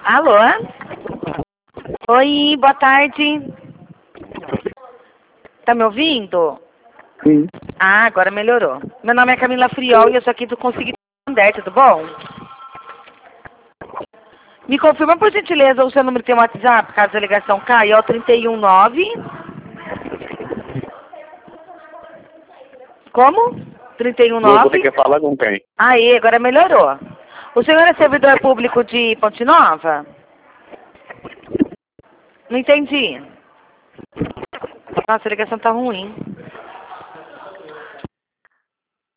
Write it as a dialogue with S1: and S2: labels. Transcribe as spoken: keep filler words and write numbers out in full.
S1: Alô? Oi, boa tarde. Tá me ouvindo?
S2: Sim.
S1: Ah, agora melhorou. Meu nome é Camila Friol e eu sou aqui do Consigo Santander, tudo bom? Me confirma, por gentileza, o seu número tem um WhatsApp, caso a ligação caia, é o trinta e um nove. Como? trinta e um
S2: Você
S1: nove?
S2: quer falar com quem?
S1: Aí, agora melhorou. O senhor é servidor público de Ponte Nova? Não entendi. Nossa, a ligação tá ruim.